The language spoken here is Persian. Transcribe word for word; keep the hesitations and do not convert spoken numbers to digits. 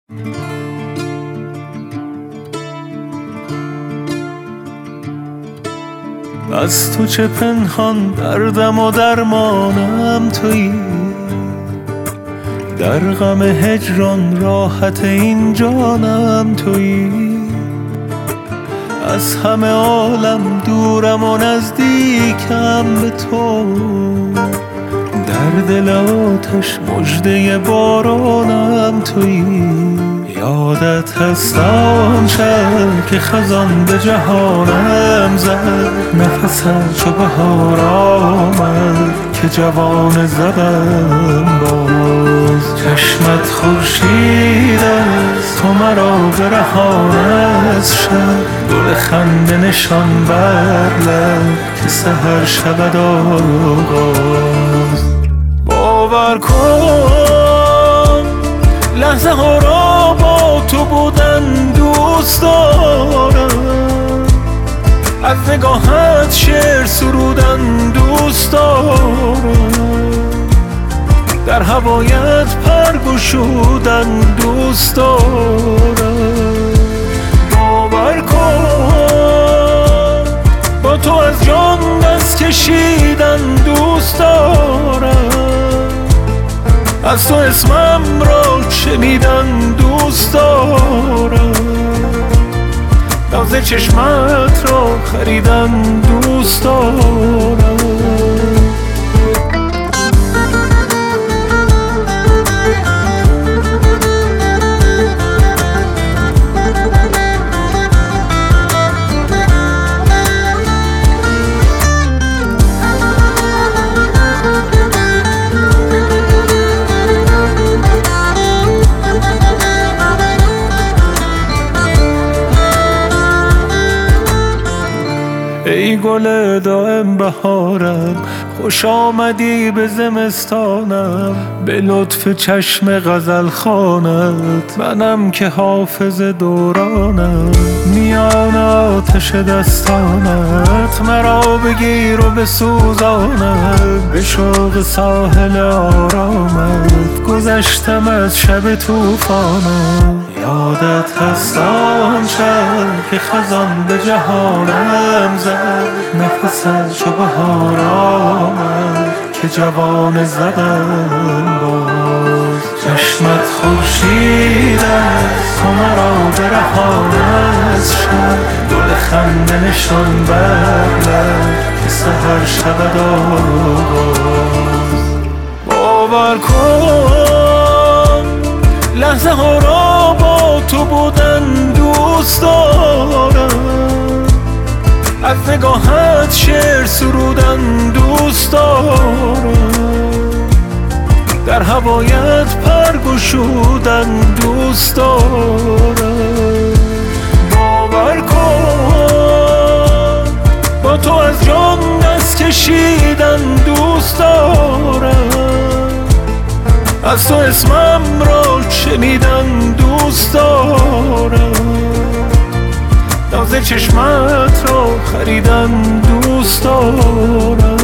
از تو چه پنهان دردم و درمانم تویی، در غم هجران راحت این جانم تویی. از همه عالم دورم و نزدیکم به تو، در دل آتش مژده بارانم تویی. یادت هست آن شب که خزان به جهانم زد، نفسم چو بهار آمد که جوانه زدم باز. چشمت خورشید است تو مرا برهان از شب، گل خنده نشان بر لب که سحر شود آغاز. باور کن لحظه ها را با تو بودن دوست دارم، از نگاهت شعر سرودن دوست دارم، در هوایت پر گشودن دوست دارم. باور کن با تو از جان دست کشیدن دوست دارم، از تو اسمم را شنیدن دوست دارم، ناز چشمت را خریدن دوست دارم. ای گل دائم بهارم، خوش آمدی به زمستانم، به لطف چشم غزل خوانت منم که حافظ دورانم. میان آتش دستانت مرا بگیر و بسوزانم، به شوق ساحل آرامت گذشتم از شب طوفانم. یادت هست آن شب که خزان به جهانم زد، نفسم چو بهار آمد که جوانه زدم باز. چشمت خورشید است تو مرا برهان از شب، گل خنده نشان بر لب که سحر شود آغاز. باور کن لحظه ها را با تو بودن دوست دارم، از نگاهت شعر سرودن دوست دارم، در هوایت پر گشودن دوست دارم. باور کن با تو از جان دست کشیدن دوست دارم، از تو اسمم را شنیدن دوست دارم، ناز چشمت را خریدن دوست دارم.